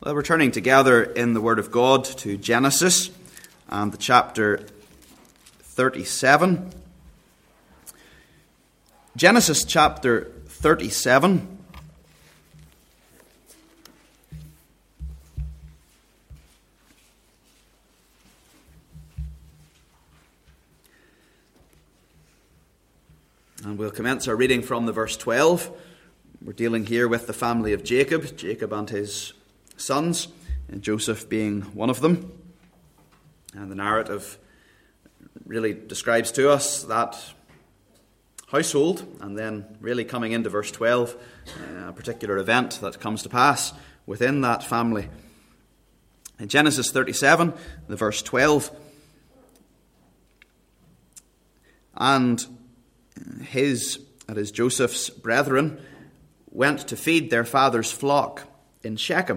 Well, we're turning together in the Word of God to Genesis and the chapter 37. Genesis chapter 37. And we'll commence our reading from the verse 12. We're dealing here with the family of Jacob and his sons, and Joseph being one of them. And the narrative really describes to us that household, and then really coming into verse 12, a particular event that comes to pass within that family. In Genesis 37, the verse 12, and Joseph's brethren went to feed their father's flock in Shechem.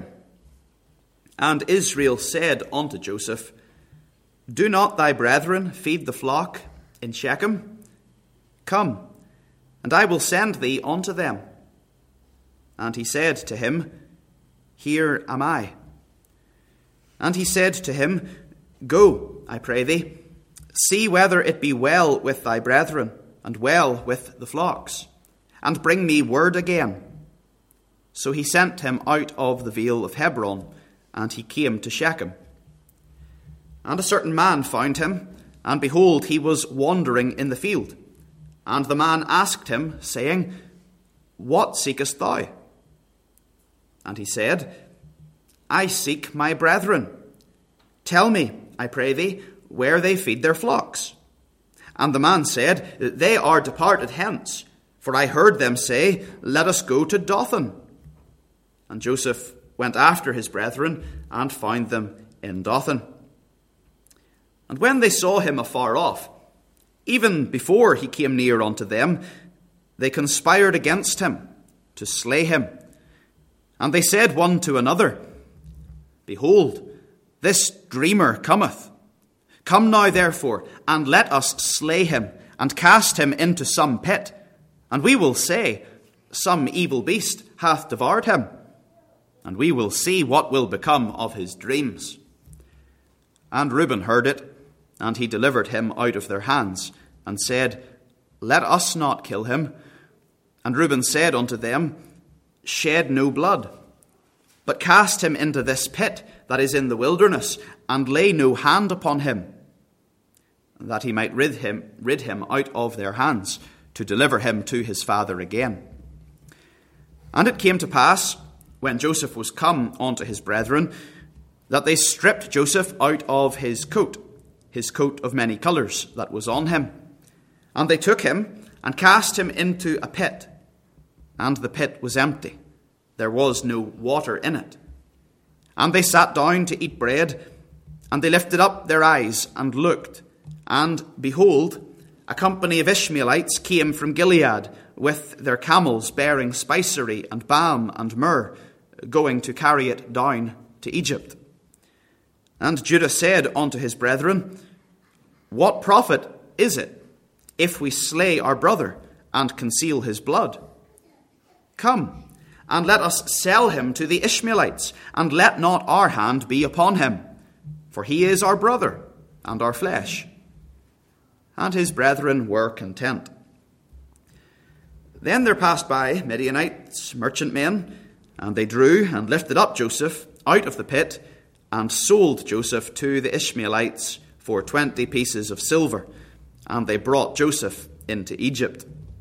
And Israel said unto Joseph, Do not thy brethren feed the flock in Shechem? Come, and I will send thee unto them. And he said to him, Here am I. And he said to him, Go, I pray thee, see whether it be well with thy brethren, and well with the flocks, and bring me word again. So he sent him out of the vale of Hebron, and he came to Shechem. And a certain man found him, and behold, he was wandering in the field. And the man asked him, saying, What seekest thou? And he said, I seek my brethren. Tell me, I pray thee, where they feed their flocks. And the man said, They are departed hence, for I heard them say, Let us go to Dothan. And Joseph went after his brethren, and found them in Dothan. And when they saw him afar off, even before he came near unto them, they conspired against him to slay him. And they said one to another, Behold, this dreamer cometh. Come now, therefore, and let us slay him, and cast him into some pit, and we will say, Some evil beast hath devoured him, and we will see what will become of his dreams. And Reuben heard it, and he delivered him out of their hands, and said, Let us not kill him. And Reuben said unto them, Shed no blood, but cast him into this pit that is in the wilderness, and lay no hand upon him, that he might rid him out of their hands, to deliver him to his father again. And it came to pass, when Joseph was come unto his brethren, that they stripped Joseph out of his coat of many colours that was on him. And they took him, and cast him into a pit. And the pit was empty, there was no water in it. And they sat down to eat bread, and they lifted up their eyes, and looked, and behold, a company of Ishmaelites came from Gilead, with their camels bearing spicery and balm and myrrh, going to carry it down to Egypt. And Judah said unto his brethren, What profit is it, if we slay our brother, and conceal his blood? Come, and let us sell him to the Ishmaelites, and let not our hand be upon him, for he is our brother, and our flesh. And his brethren were content. Then there passed by Midianites, merchantmen, and they drew and lifted up Joseph out of the pit, and sold Joseph to the Ishmaelites for 20 pieces of silver, and they brought Joseph into Egypt.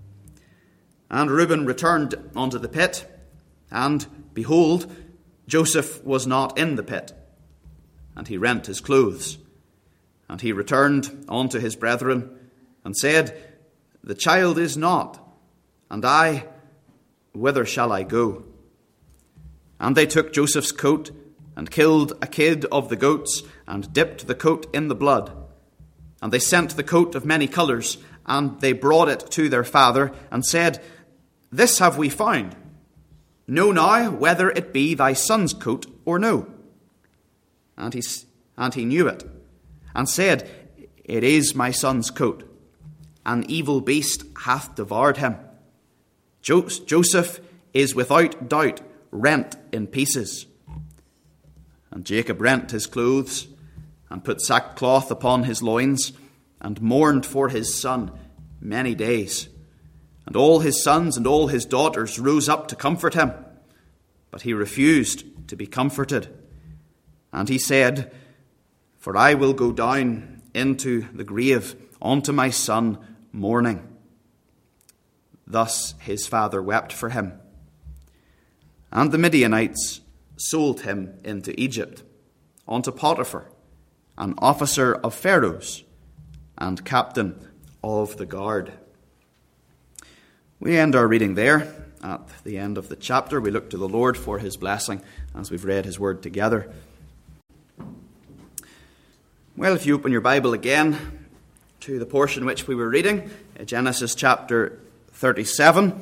And Reuben returned unto the pit, and behold, Joseph was not in the pit, and he rent his clothes. And he returned unto his brethren, and said, The child is not, and I, whither shall I go? And they took Joseph's coat, and killed a kid of the goats, and dipped the coat in the blood. And they sent the coat of many colours, and they brought it to their father, and said, This have we found. Know now whether it be thy son's coat or no. And he knew it, and said, It is my son's coat. An evil beast hath devoured him. Joseph is without doubt rent in pieces. And Jacob rent his clothes, and put sackcloth upon his loins, and mourned for his son many days. And all his sons and all his daughters rose up to comfort him, but he refused to be comforted. And he said, For I will go down into the grave unto my son mourning. Thus his father wept for him. And the Midianites sold him into Egypt, unto Potiphar, an officer of Pharaoh's, and captain of the guard. We end our reading there at the end of the chapter. We look to the Lord for his blessing as we've read his word together. Well, if you open your Bible again to the portion which we were reading, Genesis chapter 37.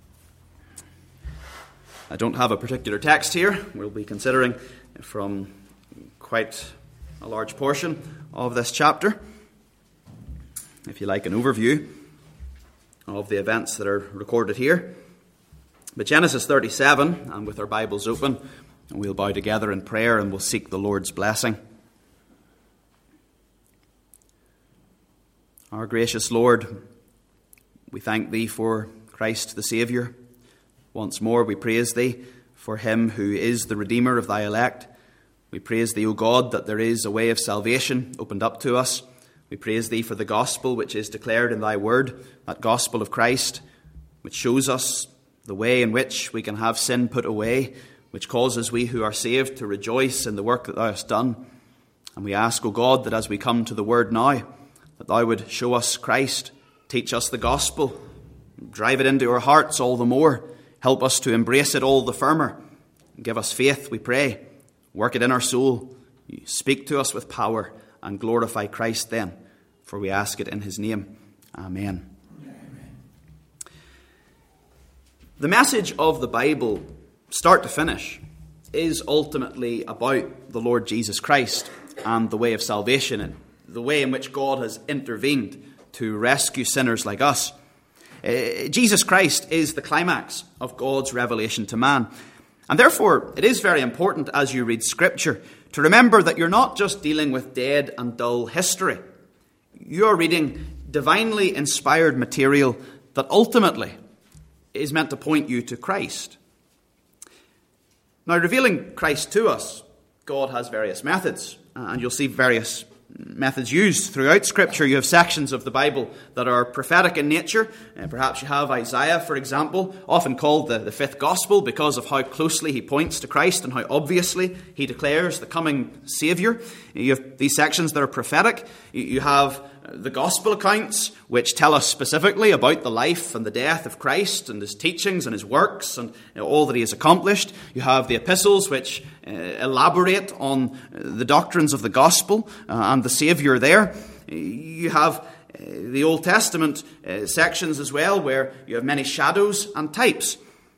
I don't have a particular text here. We'll be considering from quite a large portion of this chapter. If you like an overview of the events that are recorded here. But Genesis 37, and with our Bibles open, we'll bow together in prayer and we'll seek the Lord's blessing. Our gracious Lord, we thank thee for Christ the Saviour. Once more we praise thee for him who is the Redeemer of thy elect. We praise thee, O God, that there is a way of salvation opened up to us. We praise thee for the gospel which is declared in thy word, that gospel of Christ, which shows us the way in which we can have sin put away, which causes we who are saved to rejoice in the work that thou hast done. And we ask, O God, that as we come to the word now, that thou would show us Christ, teach us the gospel, drive it into our hearts all the more, help us to embrace it all the firmer. Give us faith, we pray. Work it in our soul. Speak to us with power and glorify Christ then. For we ask it in his name. Amen. The message of the Bible, start to finish, is ultimately about the Lord Jesus Christ and the way of salvation and the way in which God has intervened to rescue sinners like us. Jesus Christ is the climax of God's revelation to man. And therefore, it is very important as you read Scripture to remember that you're not just dealing with dead and dull history. You're reading divinely inspired material that ultimately is meant to point you to Christ. Now, revealing Christ to us, God has various methods, and you'll see various methods used throughout Scripture. You have sections of the Bible that are prophetic in nature. Perhaps you have Isaiah, for example, often called the fifth gospel because of how closely he points to Christ and how obviously he declares the coming Saviour. You have these sections that are prophetic. You have the gospel accounts, which tell us specifically about the life and the death of Christ and his teachings and his works and all that he has accomplished. You have the epistles, which elaborate on the doctrines of the gospel and the Saviour there. You have the Old Testament sections as well, where you have many shadows and types.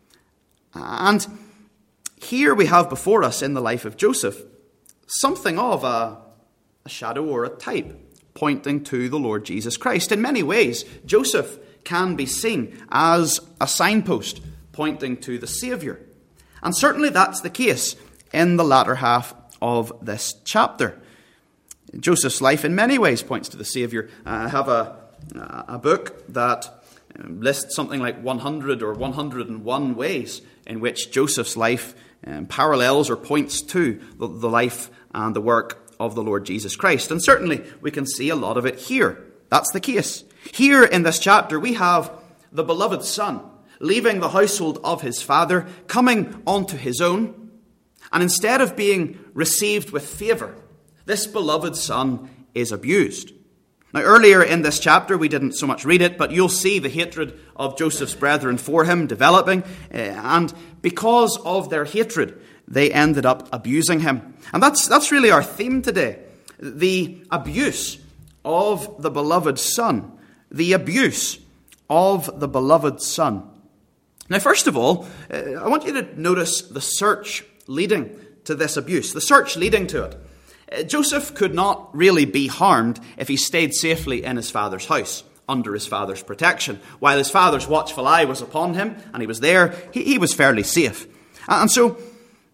And here we have before us in the life of Joseph something of a shadow or a type pointing to the Lord Jesus Christ. In many ways, Joseph can be seen as a signpost pointing to the Saviour. And certainly that's the case in the latter half of this chapter. Joseph's life in many ways points to the Saviour. I have a book that lists something like 100 or 101 ways in which Joseph's life parallels or points to the life and the work of the Lord Jesus Christ. And certainly we can see a lot of it here. That's the case. Here in this chapter we have the beloved son leaving the household of his father, coming onto his own, and instead of being received with favour, this beloved son is abused. Now, earlier in this chapter, we didn't so much read it, but you'll see the hatred of Joseph's brethren for him developing, and because of their hatred, they ended up abusing him. And that's really our theme today. The abuse of the beloved son. The abuse of the beloved son. Now, first of all, I want you to notice the search leading to this abuse. The search leading to it. Joseph could not really be harmed if he stayed safely in his father's house, under his father's protection. While his father's watchful eye was upon him, and he was there, he was fairly safe. And so,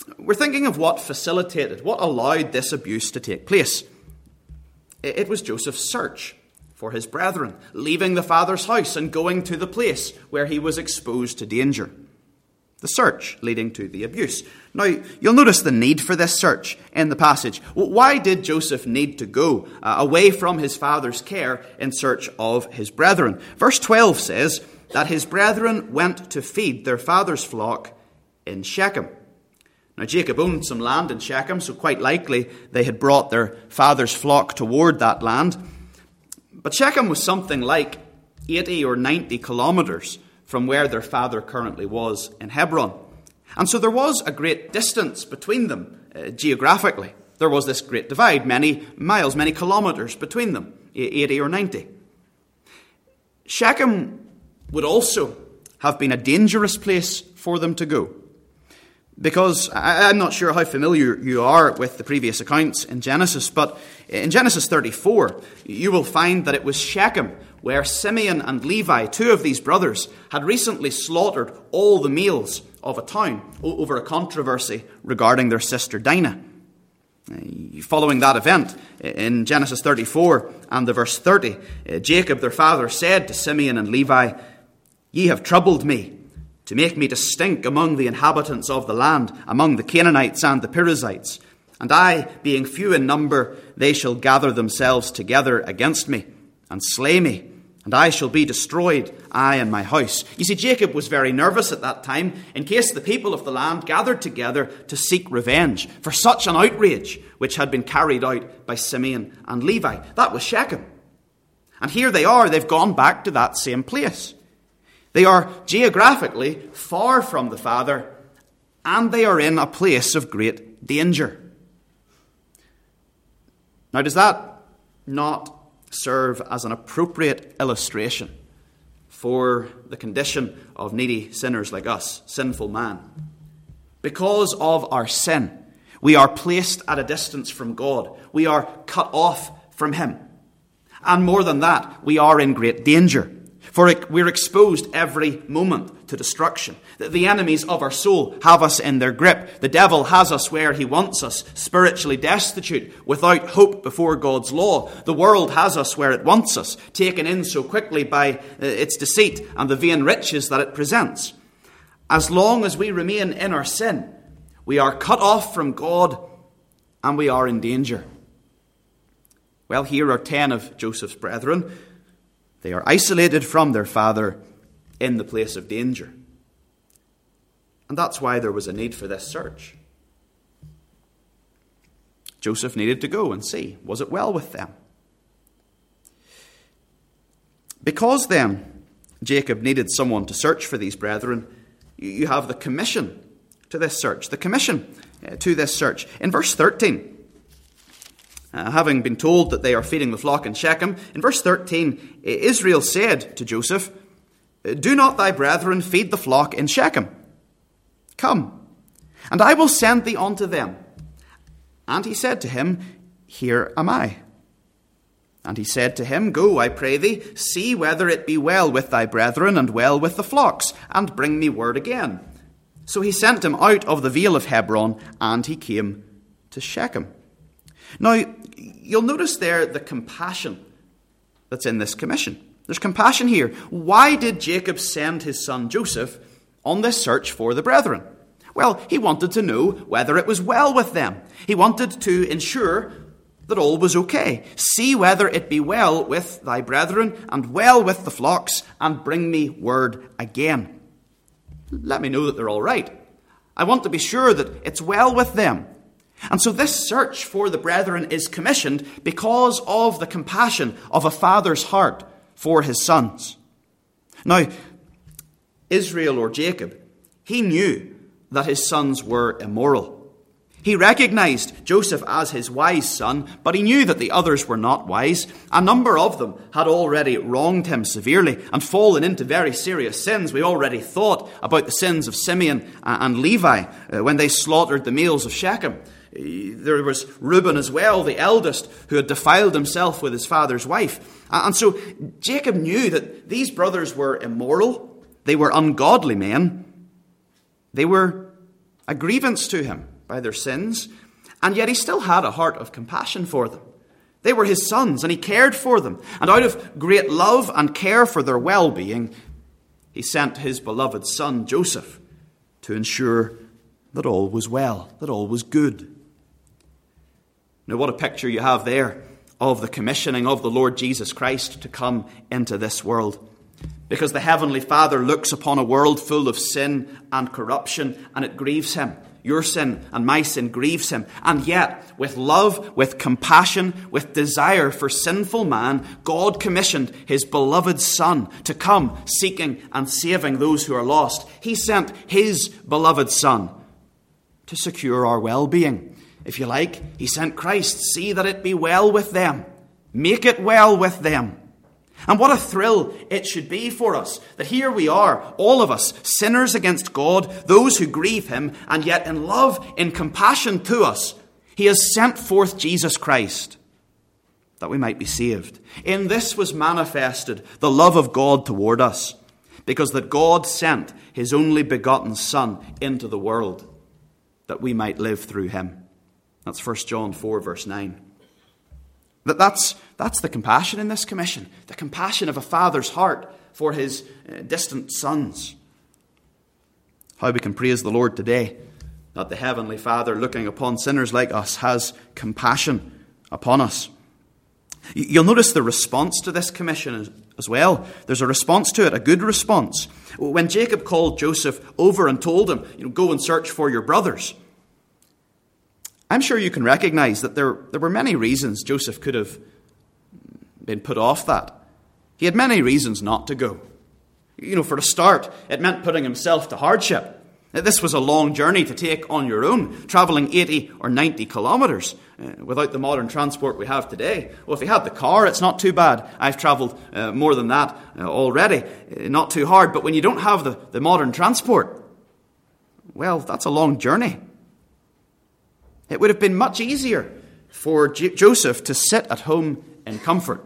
we're thinking of what facilitated, what allowed this abuse to take place. It was Joseph's search for his brethren, leaving the father's house and going to the place where he was exposed to danger. The search leading to the abuse. Now, you'll notice the need for this search in the passage. Why did Joseph need to go away from his father's care in search of his brethren? Verse 12 says that his brethren went to feed their father's flock in Shechem. Now, Jacob owned some land in Shechem, so quite likely they had brought their father's flock toward that land. But Shechem was something like 80 or 90 kilometers from where their father currently was in Hebron. And so there was a great distance between them geographically. There was this great divide, many miles, many kilometers between them, 80 or 90. Shechem would also have been a dangerous place for them to go. Because I'm not sure how familiar you are with the previous accounts in Genesis, but in Genesis 34, you will find that it was Shechem where Simeon and Levi, two of these brothers, had recently slaughtered all the males of a town over a controversy regarding their sister Dinah. Following that event, in Genesis 34 and the verse 30, Jacob, their father, said to Simeon and Levi, "Ye have troubled me, to make me to stink among the inhabitants of the land, among the Canaanites and the Perizzites. And I, being few in number, they shall gather themselves together against me, and slay me, and I shall be destroyed, I and my house." You see, Jacob was very nervous at that time, in case the people of the land gathered together to seek revenge for such an outrage which had been carried out by Simeon and Levi. That was Shechem. And here they are, they've gone back to that same place. They are geographically far from the father, and they are in a place of great danger. Now, does that not serve as an appropriate illustration for the condition of needy sinners like us, sinful man? Because of our sin, we are placed at a distance from God. We are cut off from him. And more than that, we are in great danger. For we're exposed every moment to destruction. The enemies of our soul have us in their grip. The devil has us where he wants us, spiritually destitute, without hope before God's law. The world has us where it wants us, taken in so quickly by its deceit and the vain riches that it presents. As long as we remain in our sin, we are cut off from God and we are in danger. Well, here are 10 of Joseph's brethren. They are isolated from their father in the place of danger. And that's why there was a need for this search. Joseph needed to go and see, was it well with them? Because then Jacob needed someone to search for these brethren, you have the commission to this search. The commission to this search. In verse 13, having been told that they are feeding the flock in Shechem, in verse 13, Israel said to Joseph, "Do not thy brethren feed the flock in Shechem? Come, and I will send thee unto them." And he said to him, "Here am I." And he said to him, "Go, I pray thee, see whether it be well with thy brethren and well with the flocks, and bring me word again." So he sent him out of the vale of Hebron, and he came to Shechem. Now, you'll notice there the compassion that's in this commission. There's compassion here. Why did Jacob send his son Joseph on this search for the brethren? Well, he wanted to know whether it was well with them. He wanted to ensure that all was okay. "See whether it be well with thy brethren and well with the flocks, and bring me word again." Let me know that they're all right. I want to be sure that it's well with them. And so this search for the brethren is commissioned because of the compassion of a father's heart for his sons. Now, Israel, or Jacob, he knew that his sons were immoral. He recognized Joseph as his wise son, but he knew that the others were not wise. A number of them had already wronged him severely and fallen into very serious sins. We already thought about the sins of Simeon and Levi when they slaughtered the males of Shechem. There was Reuben as well, the eldest, who had defiled himself with his father's wife. And so Jacob knew that these brothers were immoral. They were ungodly men. They were a grievance to him. by their sins, and yet he still had a heart of compassion for them. They were his sons, and he cared for them. And out of great love and care for their well-being, he sent his beloved son, Joseph, to ensure that all was well, that all was good. Now, what a picture you have there of the commissioning of the Lord Jesus Christ to come into this world. Because the Heavenly Father looks upon a world full of sin and corruption, and it grieves him. Your sin and my sin grieves him. And yet, with love, with compassion, with desire for sinful man, God commissioned his beloved Son to come seeking and saving those who are lost. He sent his beloved Son to secure our well-being. If you like, he sent Christ. See that it be well with them. Make it well with them. And what a thrill it should be for us that here we are, all of us, sinners against God, those who grieve him, and yet in love, in compassion to us, he has sent forth Jesus Christ that we might be saved. In this was manifested the love of God toward us, because that God sent his only begotten Son into the world that we might live through him. That's 1 John 4 verse 9. That's the compassion in this commission, the compassion of a father's heart for his distant sons. How we can praise the Lord today that the Heavenly Father, looking upon sinners like us, has compassion upon us. You'll notice the response to this commission as well. There's a response to it, a good response. When Jacob called Joseph over and told him, go and search for your brothers, I'm sure you can recognize that there were many reasons Joseph could have been put off that. He had many reasons not to go. For a start, it meant putting himself to hardship. This was a long journey to take on your own, travelling 80 or 90 kilometres without the modern transport we have today. Well, if you had the car, it's not too bad. I've travelled more than that already. Not too hard. But when you don't have the modern transport, well, that's a long journey. It would have been much easier for Joseph to sit at home in comfort.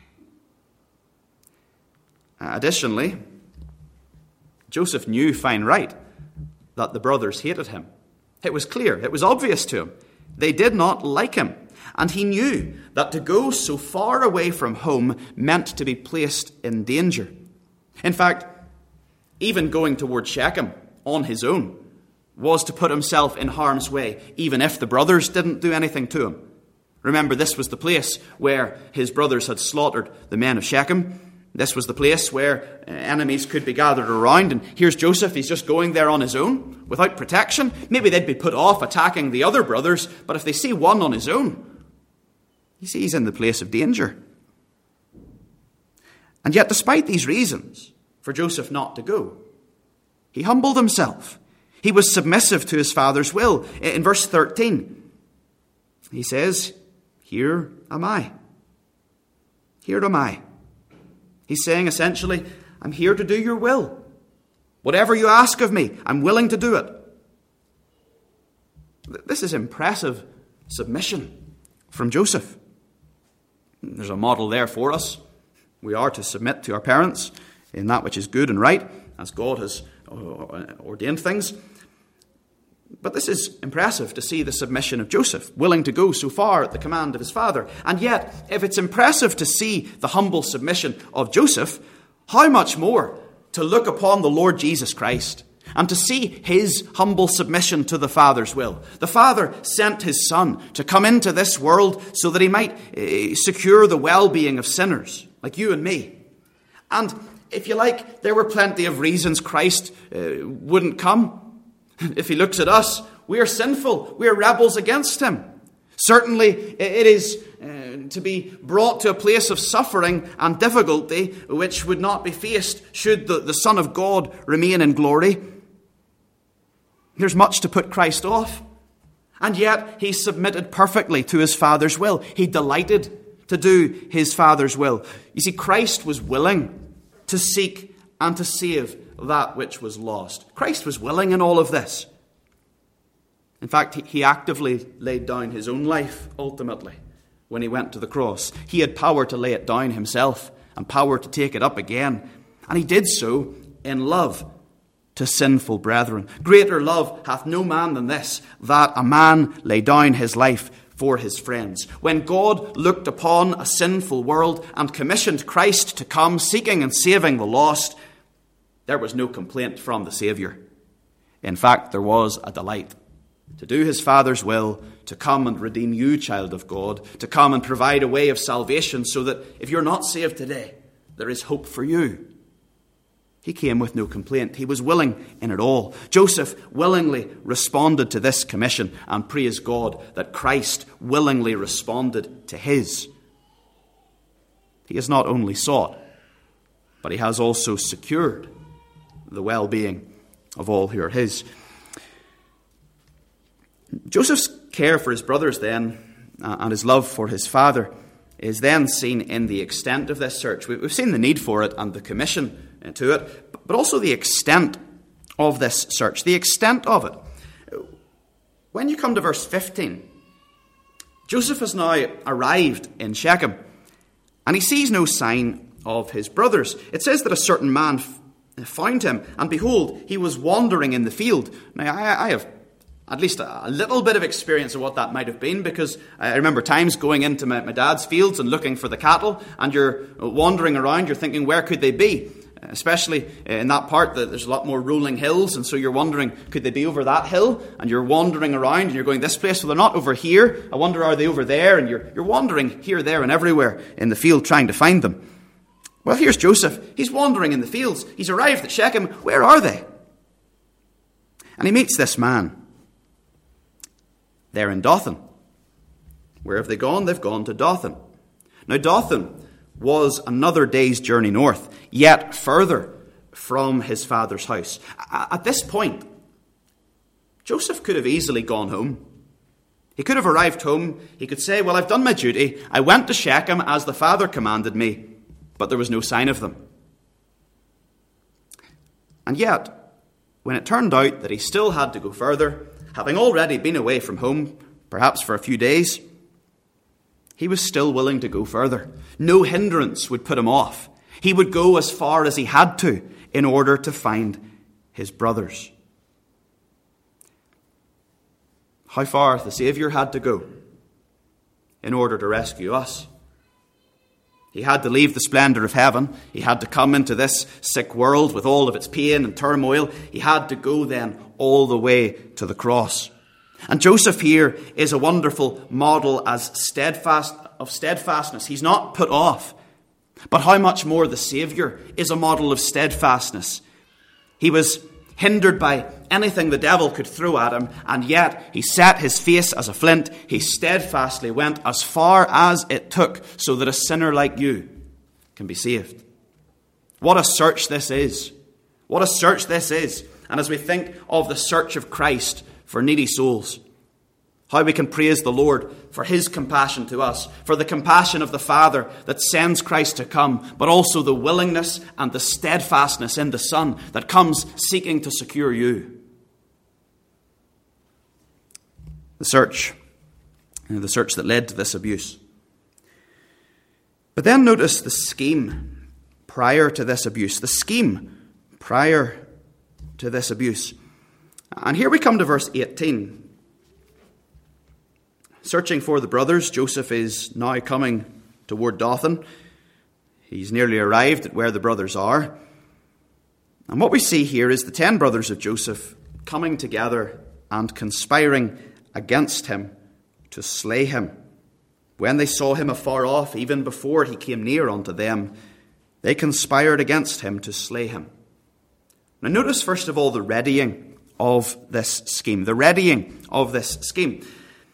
Additionally, Joseph knew fine right that the brothers hated him. It was clear, it was obvious to him. They did not like him. And he knew that to go so far away from home meant to be placed in danger. In fact, even going toward Shechem on his own was to put himself in harm's way, even if the brothers didn't do anything to him. Remember, this was the place where his brothers had slaughtered the men of Shechem. This was the place where enemies could be gathered around. And here's Joseph, he's just going there on his own, without protection. Maybe they'd be put off attacking the other brothers, but if they see one on his own, you see he's in the place of danger. And yet, despite these reasons for Joseph not to go, he humbled himself. He was submissive to his father's will. In verse 13, he says, "Here am I. Here am I." He's saying essentially, I'm here to do your will. Whatever you ask of me, I'm willing to do it. This is impressive submission from Joseph. There's a model there for us. We are to submit to our parents in that which is good and right, as God has ordained things. But this is impressive to see the submission of Joseph, willing to go so far at the command of his father. And yet, if it's impressive to see the humble submission of Joseph, how much more to look upon the Lord Jesus Christ and to see his humble submission to the Father's will. The Father sent his Son to come into this world so that he might secure the well-being of sinners like you and me. And if you like, there were plenty of reasons Christ wouldn't come. If he looks at us, we are sinful. We are rebels against him. Certainly, it is to be brought to a place of suffering and difficulty which would not be faced should the Son of God remain in glory. There's much to put Christ off. And yet, he submitted perfectly to his Father's will. He delighted to do his Father's will. You see, Christ was willing to seek and to save that which was lost. Christ was willing in all of this. In fact, he actively laid down his own life, ultimately, when he went to the cross. He had power to lay it down himself and power to take it up again. And he did so in love. to sinful brethren. Greater love hath no man than this, that a man lay down his life for his friends. When God looked upon a sinful world and commissioned Christ to come seeking and saving the lost, there was no complaint from the Saviour. In fact, there was a delight to do his Father's will, to come and redeem you, child of God, to come and provide a way of salvation so that if you're not saved today, there is hope for you. He came with no complaint. He was willing in it all. Joseph willingly responded to this commission, and praise God that Christ willingly responded to his. He has not only sought, but he has also secured the well-being of all who are his. Joseph's care for his brothers then, and his love for his father, is then seen in the extent of this search. We've seen the need for it and the commission to it, but also the extent of this search, the extent of it. When you come to verse 15, Joseph has now arrived in Shechem, and he sees no sign of his brothers. It says that a certain man found him, and behold, he was wandering in the field. Now, I have at least a little bit of experience of what that might have been, because I remember times going into my dad's fields and looking for the cattle, and you're wandering around, you're thinking, where could they be? Especially in that part, there's a lot more rolling hills, and so you're wondering, could they be over that hill? And you're wandering around, and you're going this place, well, they're not over here. I wonder, are they over there? And you're wandering here, there, and everywhere in the field trying to find them. Well, here's Joseph. He's wandering in the fields. He's arrived at Shechem. Where are they? And he meets this man. They're in Dothan. Where have they gone? They've gone to Dothan. Now, Dothan was another day's journey north, yet further from his father's house. At this point, Joseph could have easily gone home. He could have arrived home. He could say, well, I've done my duty. I went to Shechem as the father commanded me, but there was no sign of them. And yet, when it turned out that he still had to go further, having already been away from home, perhaps for a few days, he was still willing to go further. No hindrance would put him off. He would go as far as he had to in order to find his brothers. How far the Saviour had to go in order to rescue us. He had to leave the splendour of heaven. He had to come into this sick world with all of its pain and turmoil. He had to go then all the way to the cross. And Joseph here is a wonderful model of steadfastness. He's not put off. But how much more the Saviour is a model of steadfastness. He was hindered by anything the devil could throw at him, and yet he set his face as a flint. He steadfastly went as far as it took so that a sinner like you can be saved. What a search this is. What a search this is. And as we think of the search of Christ for needy souls, how we can praise the Lord for his compassion to us, for the compassion of the Father that sends Christ to come, but also the willingness and the steadfastness in the Son that comes seeking to secure you. The search that led to this abuse. But then notice the scheme prior to this abuse. The scheme prior to this abuse. And here we come to verse 18. Searching for the brothers, Joseph is now coming toward Dothan. He's nearly arrived at where the brothers are. And what we see here is the 10 brothers of Joseph coming together and conspiring against him to slay him. When they saw him afar off, even before he came near unto them, they conspired against him to slay him. Now notice first of all the readying of this scheme. The readying of this scheme.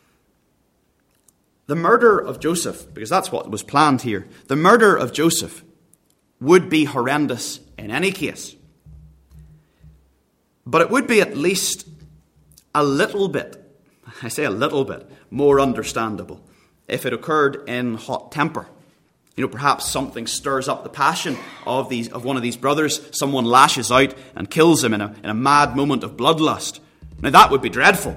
The murder of Joseph, because that's what was planned here, the murder of Joseph would be horrendous in any case. But it would be at least a little bit, I say a little bit, more understandable if it occurred in hot temper. You know, perhaps something stirs up the passion of one of these brothers. Someone lashes out and kills him in a mad moment of bloodlust. Now that would be dreadful.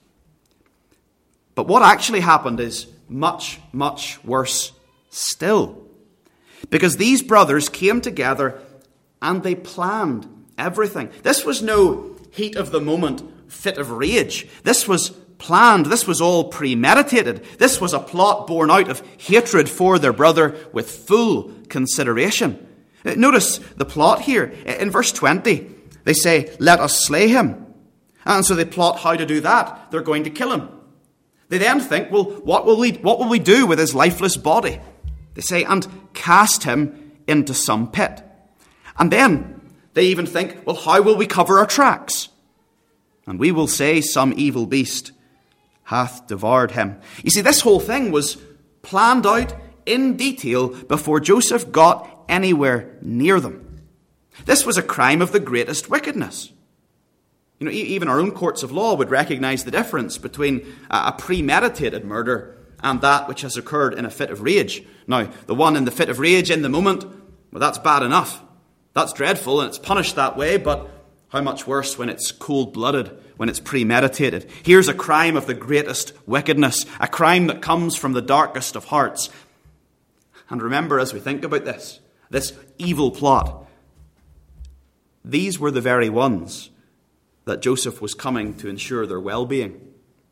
But what actually happened is much, much worse still. Because these brothers came together and they planned everything. This was no heat of the moment fit of rage. This was planned. This was all premeditated. This was a plot born out of hatred for their brother with full consideration. Notice the plot here. In verse 20, they say, "Let us slay him." And so they plot how to do that. They're going to kill him. They then think, well, what will we do with his lifeless body? They say, "And cast him into some pit." And then they even think, well, how will we cover our tracks? "And we will say, some evil beast hath devoured him." You see, this whole thing was planned out in detail before Joseph got anywhere near them. This was a crime of the greatest wickedness. You know, even our own courts of law would recognize the difference between a premeditated murder and that which has occurred in a fit of rage. Now, the one in the fit of rage in the moment, well, that's bad enough. That's dreadful, and it's punished that way, but how much worse when it's cold-blooded, when it's premeditated. Here's a crime of the greatest wickedness, a crime that comes from the darkest of hearts. And remember, as we think about this evil plot, these were the very ones that Joseph was coming to ensure their well-being.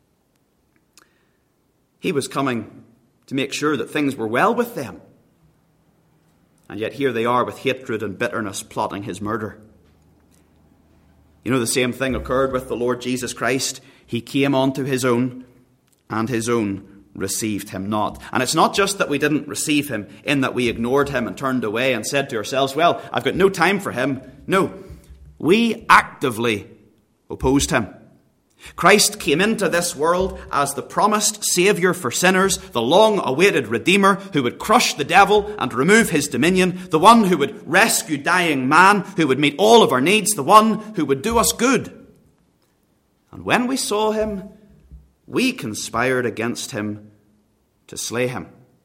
He was coming to make sure that things were well with them. And yet here they are with hatred and bitterness plotting his murder. You know, the same thing occurred with the Lord Jesus Christ. He came unto his own, and his own received him not. And it's not just that we didn't receive him in that we ignored him and turned away and said to ourselves, well, I've got no time for him. No, we actively opposed him. Christ came into this world as the promised Saviour for sinners, the long-awaited Redeemer who would crush the devil and remove his dominion, the one who would rescue dying man, who would meet all of our needs, the one who would do us good. And when we saw him, we conspired against him to slay him.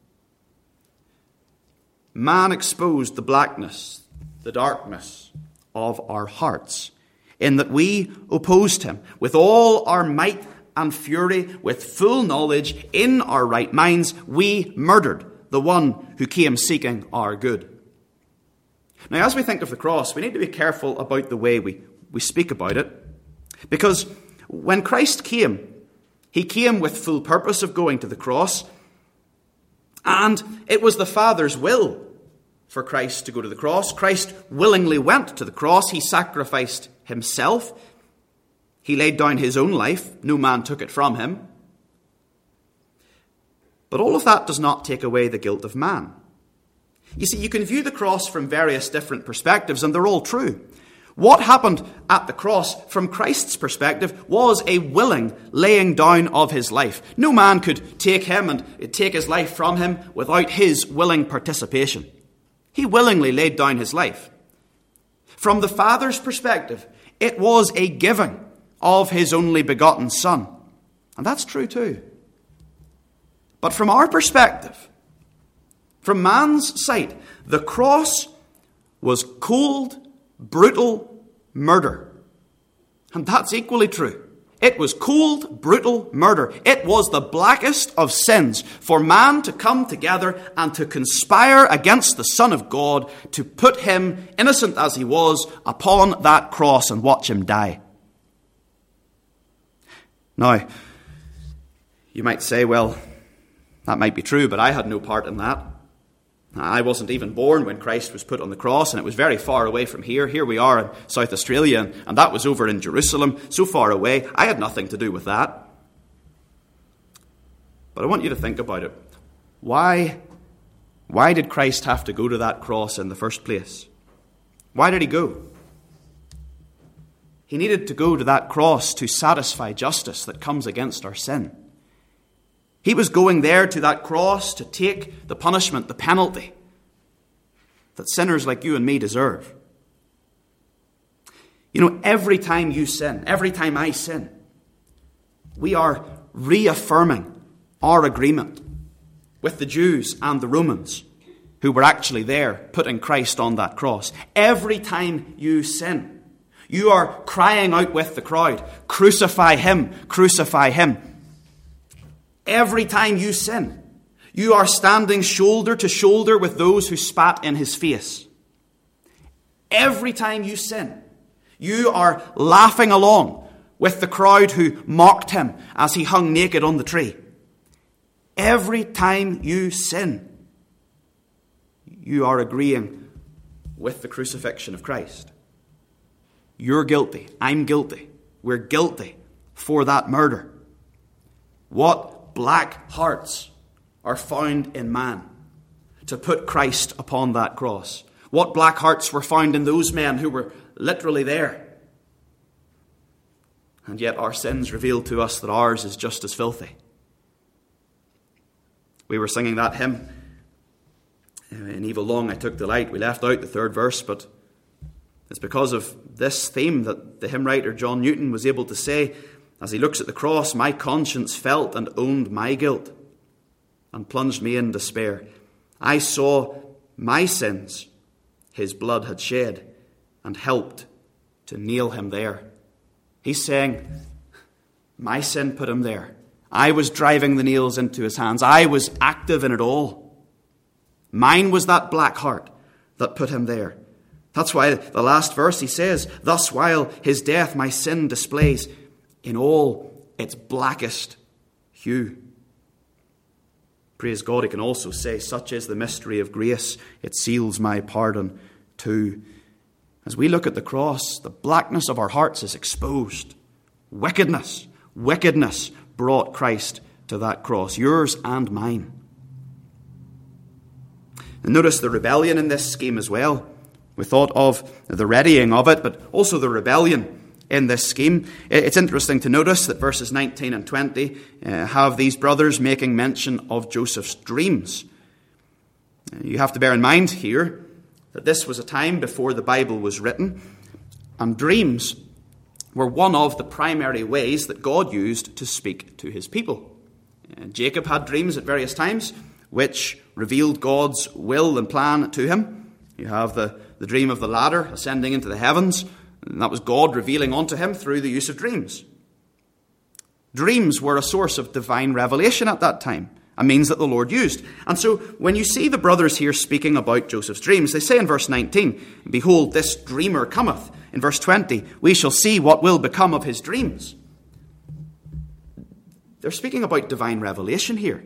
Man exposed the blackness, the darkness of our hearts, in that we opposed him with all our might and fury, with full knowledge, in our right minds, we murdered the one who came seeking our good. Now, as we think of the cross, we need to be careful about the way we speak about it, because when Christ came, he came with full purpose of going to the cross, and it was the Father's will for Christ to go to the cross. Christ willingly went to the cross. He sacrificed himself. He laid down his own life. No man took it from him. But all of that does not take away the guilt of man. You see, you can view the cross from various different perspectives, and they're all true. What happened at the cross, from Christ's perspective, was a willing laying down of his life. No man could take him and take his life from him without his willing participation. He willingly laid down his life. From the Father's perspective, it was a giving of his only begotten Son. And that's true too. But from our perspective, from man's sight, the cross was cold, brutal murder. And that's equally true. It was cold, brutal murder. It was the blackest of sins for man to come together and to conspire against the Son of God, to put him, innocent as he was, upon that cross and watch him die. Now, you might say, well, that might be true, but I had no part in that. I wasn't even born when Christ was put on the cross, and it was very far away from here. Here we are in South Australia, and that was over in Jerusalem, so far away. I had nothing to do with that. But I want you to think about it. Why did Christ have to go to that cross in the first place? Why did he go? He needed to go to that cross to satisfy justice that comes against our sin. He was going there to that cross to take the punishment, the penalty that sinners like you and me deserve. You know, every time you sin, every time I sin, we are reaffirming our agreement with the Jews and the Romans who were actually there putting Christ on that cross. Every time you sin, you are crying out with the crowd, "Crucify him, crucify him." Every time you sin, you are standing shoulder to shoulder with those who spat in his face. Every time you sin, You are laughing along with the crowd who mocked him as he hung naked on the tree. Every time you sin, you are agreeing with the crucifixion of Christ. You're guilty. I'm guilty. We're guilty for that murder. What black hearts are found in man to put Christ upon that cross? What black hearts were found in those men who were literally there? And yet our sins reveal to us that ours is just as filthy. We were singing that hymn, "In evil long I took delight." We left out the third verse, but it's because of this theme that the hymn writer John Newton was able to say, as he looks at the cross, "My conscience felt and owned my guilt and plunged me in despair. I saw my sins his blood had shed and helped to nail him there." He's saying, my sin put him there. I was driving the nails into his hands. I was active in it all. Mine was that black heart that put him there. That's why the last verse he says, "Thus while his death my sin displays in all its blackest hue." Praise God, he can also say, "Such is the mystery of grace, it seals my pardon too." As we look at the cross, the blackness of our hearts is exposed. Wickedness brought Christ to that cross, yours and mine. And notice the rebellion in this scheme as well. We thought of the readying of it, but also the rebellion in this scheme. It's interesting to notice that verses 19 and 20 have these brothers making mention of Joseph's dreams. You have to bear in mind here that this was a time before the Bible was written, and dreams were one of the primary ways that God used to speak to his people. Jacob had dreams at various times, which revealed God's will and plan to him. You have the dream of the ladder ascending into the heavens, and that was God revealing unto him through the use of dreams. Dreams were a source of divine revelation at that time, a means that the Lord used. And so when you see the brothers here speaking about Joseph's dreams, they say in verse 19, "Behold, this dreamer cometh." In verse 20, "We shall see what will become of his dreams." They're speaking about divine revelation here.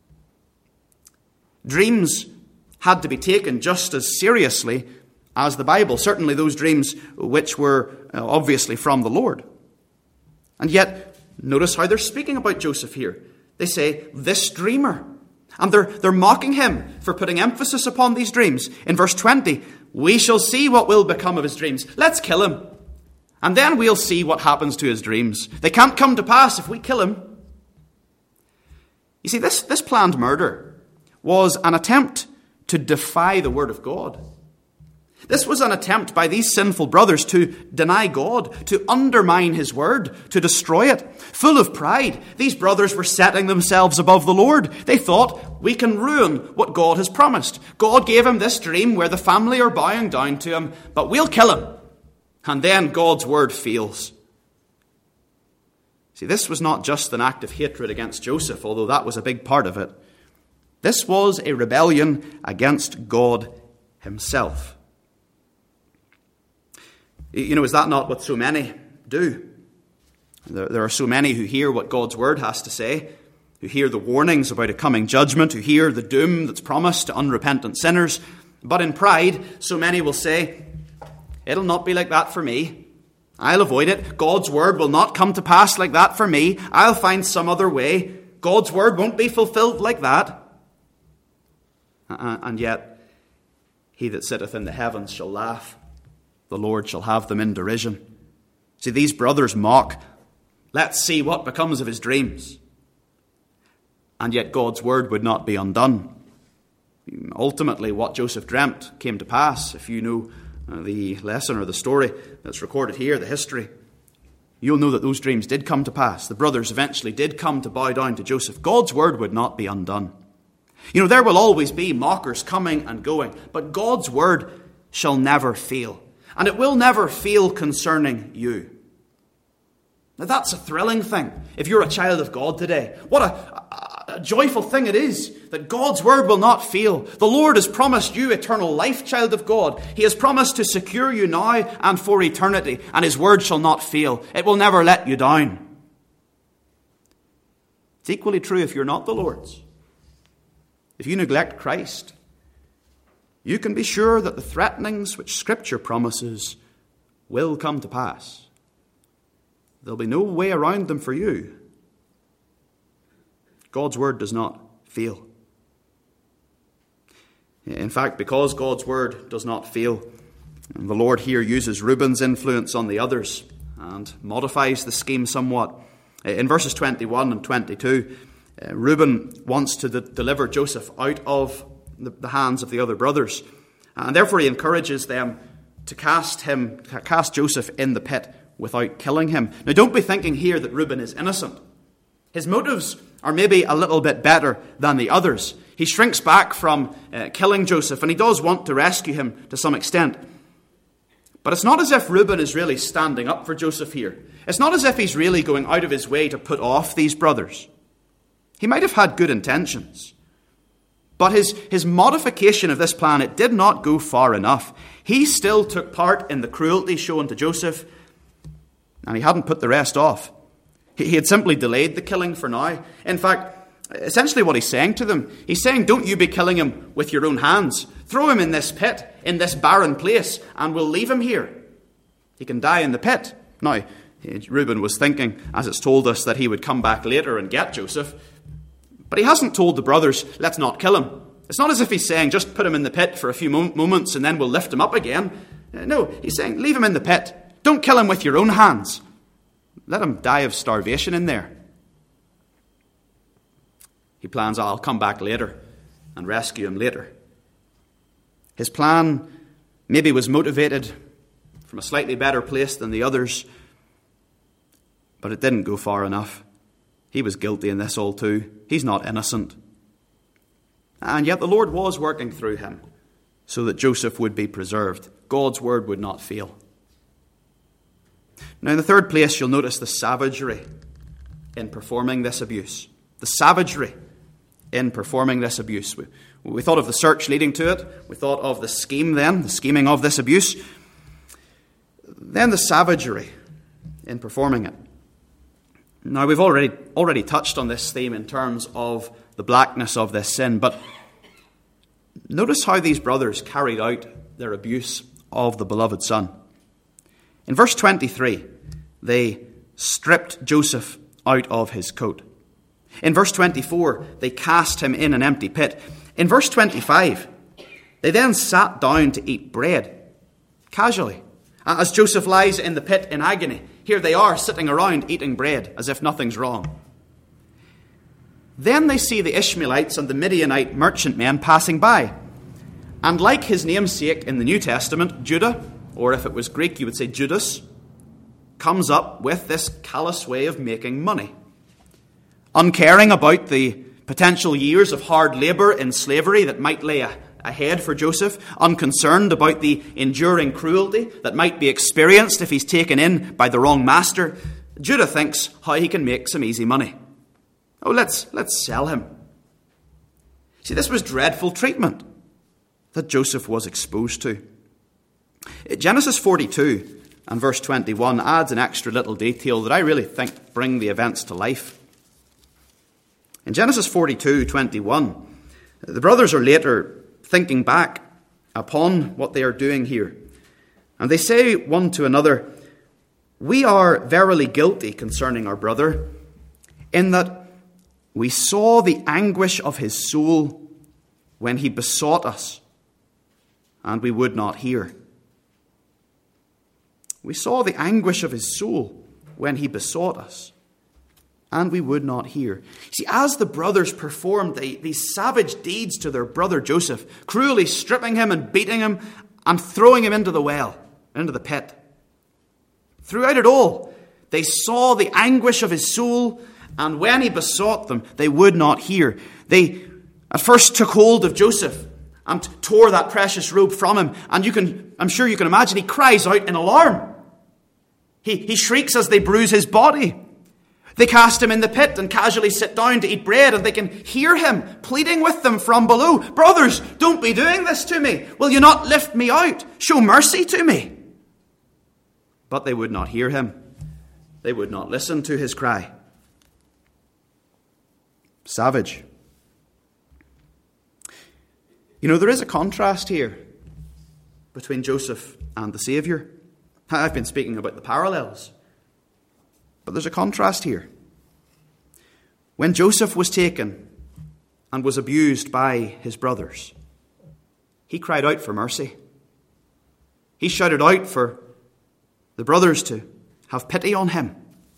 Dreams had to be taken just as seriously as the Bible, certainly those dreams which were obviously from the Lord. And yet, notice how they're speaking about Joseph here. They say, "this dreamer." And they're mocking him for putting emphasis upon these dreams. In verse 20, "We shall see what will become of his dreams." Let's kill him, and then we'll see what happens to his dreams. They can't come to pass if we kill him. You see, this planned murder was an attempt to defy the word of God. This was an attempt by these sinful brothers to deny God, to undermine his word, to destroy it. Full of pride, these brothers were setting themselves above the Lord. They thought, we can ruin what God has promised. God gave him this dream where the family are bowing down to him, but we'll kill him. And then God's word fails. See, this was not just an act of hatred against Joseph, although that was a big part of it. This was a rebellion against God himself. You know, is that not what so many do? There are so many who hear what God's word has to say, who hear the warnings about a coming judgment, who hear the doom that's promised to unrepentant sinners. But in pride, so many will say, "It'll not be like that for me. I'll avoid it. God's word will not come to pass like that for me. I'll find some other way. God's word won't be fulfilled like that." And yet, he that sitteth in the heavens shall laugh. The Lord shall have them in derision. See, these brothers mock. Let's see what becomes of his dreams. And yet God's word would not be undone. Ultimately, what Joseph dreamt came to pass. If you know the lesson or the story that's recorded here, the history, you'll know that those dreams did come to pass. The brothers eventually did come to bow down to Joseph. God's word would not be undone. You know, there will always be mockers coming and going, but God's word shall never fail. And it will never fail concerning you. Now that's a thrilling thing. If you're a child of God today, what A joyful thing it is that God's word will not fail. The Lord has promised you eternal life, child of God. He has promised to secure you now and for eternity, and his word shall not fail. It will never let you down. It's equally true if you're not the Lord's. If you neglect Christ, you can be sure that the threatenings which Scripture promises will come to pass. There'll be no way around them for you. God's word does not fail. In fact, because God's word does not fail, the Lord here uses Reuben's influence on the others and modifies the scheme somewhat. In verses 21 and 22, Reuben wants to deliver Joseph out of the hands of the other brothers, and therefore he encourages them to cast Joseph in the pit without killing him. Now, don't be thinking here that Reuben is innocent. His motives are maybe a little bit better than the others. He shrinks back from killing Joseph, and he does want to rescue him to some extent. But it's not as if Reuben is really standing up for Joseph here. It's not as if he's really going out of his way to put off these brothers. He might have had good intentions. But his modification of this plan, it did not go far enough. He still took part in the cruelty shown to Joseph, and he hadn't put the rest off. He had simply delayed the killing for now. In fact, essentially what he's saying to them, he's saying, don't you be killing him with your own hands. Throw him in this pit, in this barren place, and we'll leave him here. He can die in the pit. Now, Reuben was thinking, as it's told us, that he would come back later and get Joseph. But he hasn't told the brothers, let's not kill him. It's not as if he's saying, just put him in the pit for a few moments and then we'll lift him up again. No, he's saying, leave him in the pit. Don't kill him with your own hands. Let him die of starvation in there. He plans, I'll come back later and rescue him later. His plan maybe was motivated from a slightly better place than the others, but it didn't go far enough. He was guilty in this all too. He's not innocent. And yet the Lord was working through him so that Joseph would be preserved. God's word would not fail. Now, in the third place, you'll notice the savagery in performing this abuse. The savagery in performing this abuse. We thought of the search leading to it. We thought of the scheme then, the scheming of this abuse. Then the savagery in performing it. Now, we've already touched on this theme in terms of the blackness of this sin, but notice how these brothers carried out their abuse of the beloved son. In verse 23, they stripped Joseph out of his coat. In verse 24, they cast him in an empty pit. In verse 25, they then sat down to eat bread, casually. As Joseph lies in the pit in agony, here they are sitting around eating bread as if nothing's wrong. Then they see the Ishmaelites and the Midianite merchantmen passing by. And like his namesake in the New Testament, Judah, or if it was Greek, you would say Judas, comes up with this callous way of making money. Uncaring about the potential years of hard labour in slavery that might lay ahead for Joseph, unconcerned about the enduring cruelty that might be experienced if he's taken in by the wrong master, Judah thinks how he can make some easy money. Oh, let's sell him. See, this was dreadful treatment that Joseph was exposed to. Genesis 42 and verse 21 adds an extra little detail that I really think bring the events to life. In Genesis 42:21, the brothers are later thinking back upon what they are doing here. And they say one to another, we are verily guilty concerning our brother, in that we saw the anguish of his soul when he besought us, and we would not hear. We saw the anguish of his soul when he besought us, and we would not hear. See, as the brothers performed these savage deeds to their brother Joseph, cruelly stripping him and beating him and throwing him into the well, into the pit, throughout it all, they saw the anguish of his soul, and when he besought them, they would not hear. They at first took hold of Joseph and tore that precious robe from him. And I'm sure you can imagine, he cries out in alarm. He shrieks as they bruise his body. They cast him in the pit and casually sit down to eat bread, and they can hear him pleading with them from below. "Brothers, don't be doing this to me. Will you not lift me out? Show mercy to me." But they would not hear him. They would not listen to his cry. Savage. You know, there is a contrast here between Joseph and the Saviour. I've been speaking about the parallels, but there's a contrast here. When Joseph was taken and was abused by his brothers, he cried out for mercy. He shouted out for the brothers to have pity on him.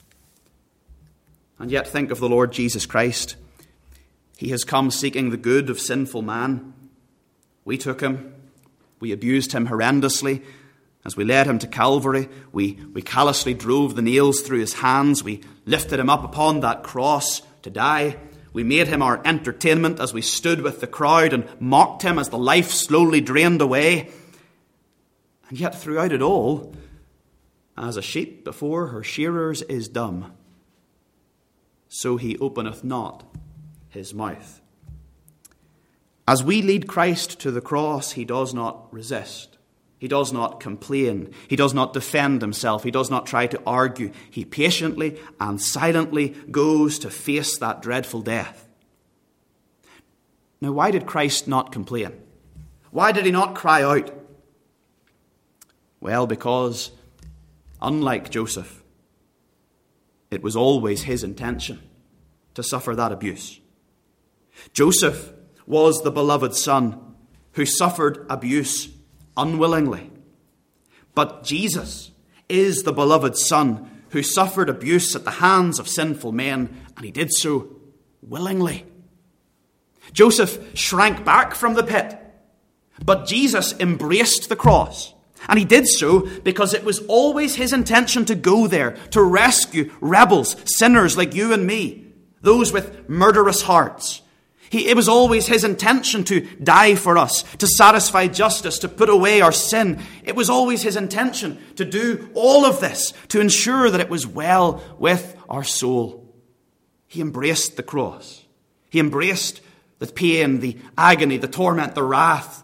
And yet think of the Lord Jesus Christ. He has come seeking the good of sinful man. We took him. We abused him horrendously. As we led him to Calvary, we callously drove the nails through his hands. We lifted him up upon that cross to die. We made him our entertainment as we stood with the crowd and mocked him as the life slowly drained away. And yet throughout it all, as a sheep before her shearers is dumb, so he openeth not his mouth. As we lead Christ to the cross, he does not resist. He does not complain. He does not defend himself. He does not try to argue. He patiently and silently goes to face that dreadful death. Now, why did Christ not complain? Why did he not cry out? Well, because, unlike Joseph, it was always his intention to suffer that abuse. Joseph was the beloved son who suffered abuse unwillingly. But Jesus is the beloved son who suffered abuse at the hands of sinful men, and he did so willingly. Joseph shrank back from the pit, but Jesus embraced the cross. And he did so because it was always his intention to go there, to rescue rebels, sinners like you and me, those with murderous hearts. It was always his intention to die for us, to satisfy justice, to put away our sin. It was always his intention to do all of this, to ensure that it was well with our soul. He embraced the cross. He embraced the pain, the agony, the torment, the wrath.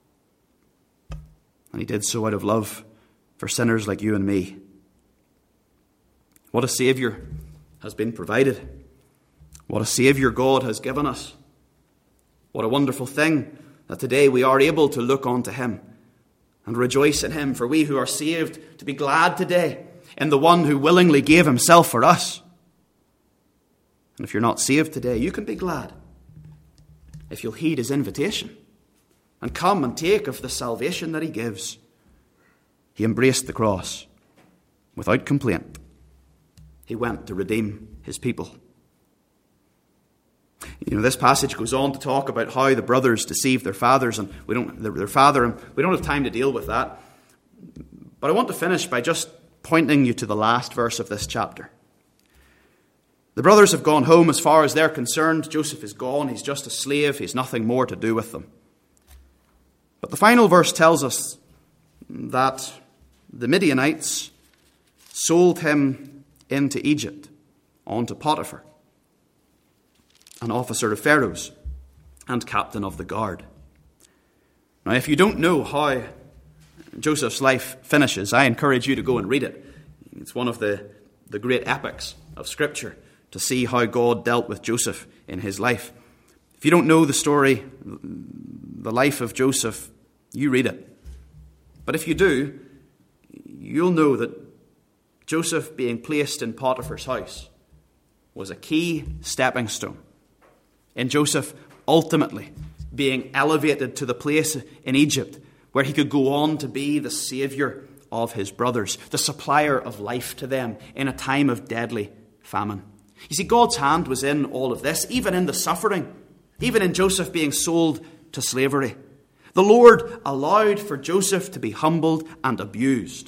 And he did so out of love for sinners like you and me. What a Saviour has been provided. What a Saviour God has given us. What a wonderful thing that today we are able to look unto him and rejoice in him. For we who are saved to be glad today in the one who willingly gave himself for us. And if you're not saved today, you can be glad if you'll heed his invitation and come and take of the salvation that he gives. He embraced the cross without complaint. He went to redeem his people. You know, this passage goes on to talk about how the brothers deceived their fathers and their father, and we don't have time to deal with that. But I want to finish by just pointing you to the last verse of this chapter. The brothers have gone home as far as they're concerned. Joseph is gone. He's just a slave. He's nothing more to do with them. But the final verse tells us that the Midianites sold him into Egypt, onto Potiphar, an officer of Pharaoh's and captain of the guard. Now, if you don't know how Joseph's life finishes, I encourage you to go and read it. It's one of the great epics of Scripture to see how God dealt with Joseph in his life. If you don't know the story, the life of Joseph, you read it. But if you do, you'll know that Joseph being placed in Potiphar's house was a key stepping stone in Joseph ultimately being elevated to the place in Egypt where he could go on to be the saviour of his brothers, the supplier of life to them in a time of deadly famine. You see, God's hand was in all of this, even in the suffering, even in Joseph being sold to slavery. The Lord allowed for Joseph to be humbled and abused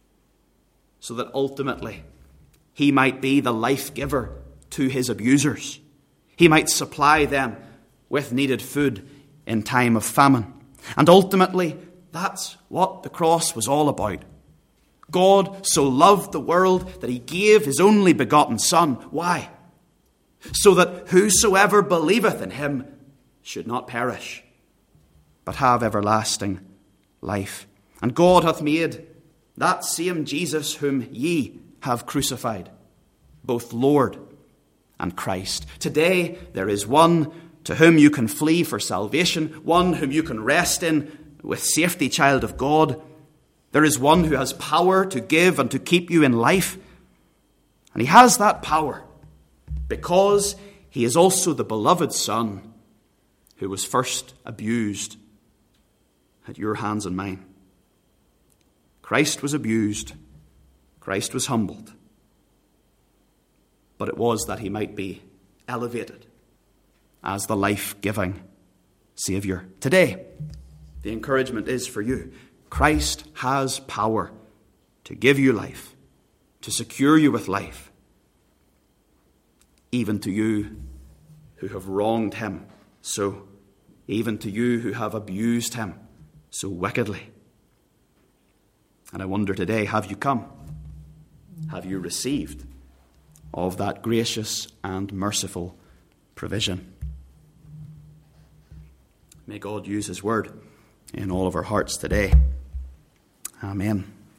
so that ultimately he might be the life giver to his abusers. He might supply them with needed food in time of famine. And ultimately, that's what the cross was all about. God so loved the world that he gave his only begotten Son. Why? So that whosoever believeth in him should not perish, but have everlasting life. And God hath made that same Jesus whom ye have crucified, both Lord and Christ. Today there is one to whom you can flee for salvation, one whom you can rest in with safety, child of God. There is one who has power to give and to keep you in life. And he has that power because he is also the beloved Son who was first abused at your hands and mine. Christ was abused. Christ was humbled. But it was that he might be elevated as the life-giving Saviour. Today, the encouragement is for you. Christ has power to give you life, to secure you with life, even to you who have wronged him so, even to you who have abused him so wickedly. And I wonder today, have you come? Have you received of that gracious and merciful provision? May God use his word in all of our hearts today. Amen.